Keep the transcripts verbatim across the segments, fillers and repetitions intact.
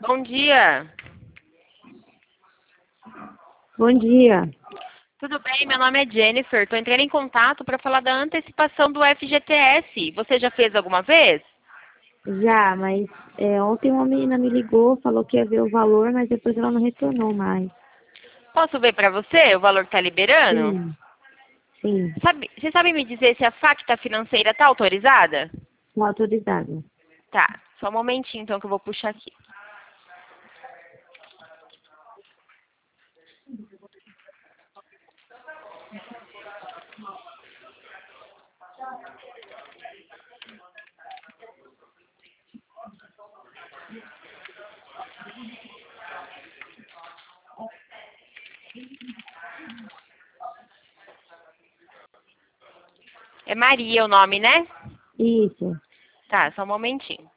Bom dia. Bom dia. Tudo bem? Meu nome é Jennifer. Estou entrando em contato para falar da antecipação do F G T S. Você já fez alguma vez? Já, mas é, ontem uma menina me ligou, falou que ia ver o valor, mas depois ela não retornou mais. Posso ver para você o valor que está liberando? Sim, sim, Sabe, você sabe me dizer se a facta financeira está autorizada? não autorizada. Tá, só um momentinho então que eu vou puxar aqui. É Maria o nome, né? Isso. Tá, só um momentinho.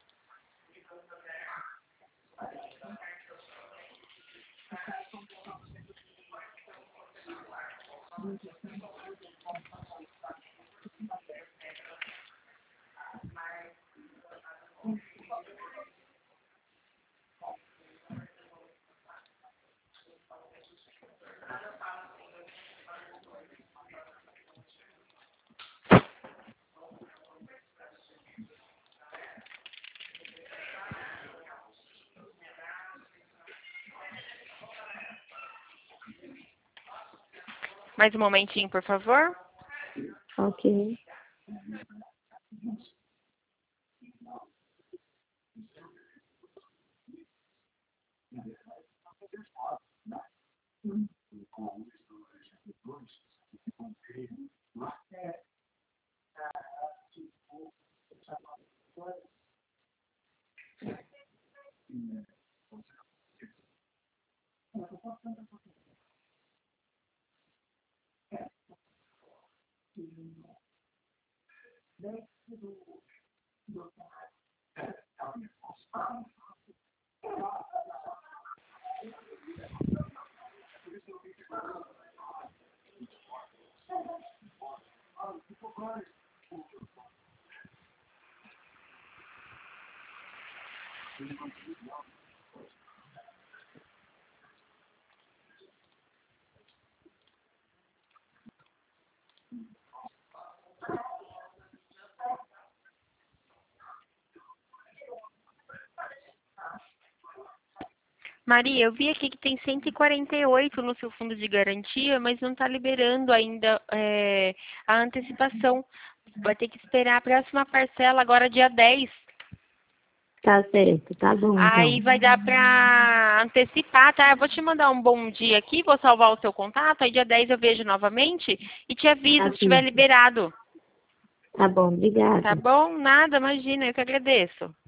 Mais um momentinho, por favor. Ok. Maria, eu vi aqui que tem cento e quarenta e oito no seu fundo de garantia, mas não está liberando ainda é, a antecipação. Vai ter que esperar a próxima parcela, agora dia dez. Tá certo, tá bom Aí então. vai dar para antecipar, tá? Eu vou te mandar um bom dia aqui, vou salvar o seu contato, aí dia dez eu vejo novamente e te aviso Tá se estiver certo. liberado. Tá bom, Tá obrigada. bom? Nada, imagina, eu que agradeço.